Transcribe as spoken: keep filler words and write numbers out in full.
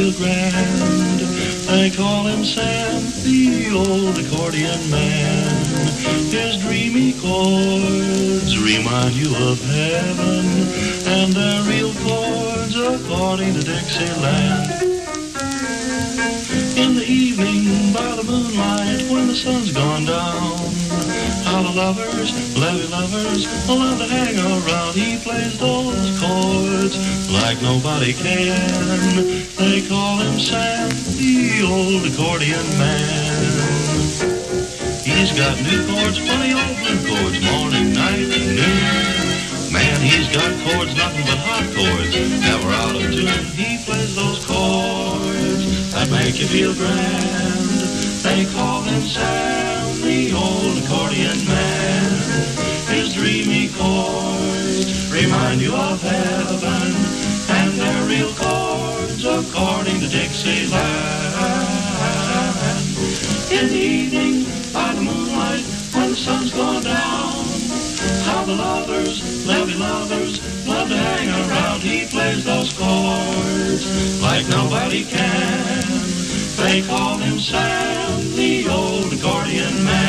feel grand. They call him Sam, the old accordion man. His dreamy chords remind you of heaven, and they're real chords according to Dixieland. In the evening, by the moonlight, when the sun's gone down, how the lovers, levee lovers, love to hang around. He plays those chords like nobody can. They call him Sam, the old accordion man. He's got new chords, funny old blue chords, morning, night, and noon. Man, he's got chords, nothing but hot chords, never out of tune. He plays those chords that make you feel grand. They call him Sam, the old accordion man. His dreamy chords remind you of heaven, and they're real chords according to Dixieland. In the evening, by the moonlight, when the sun's gone down, how the lovers, levee lovers, love to hang around. He plays those chords like nobody can. They call him Sam, the old accordion man.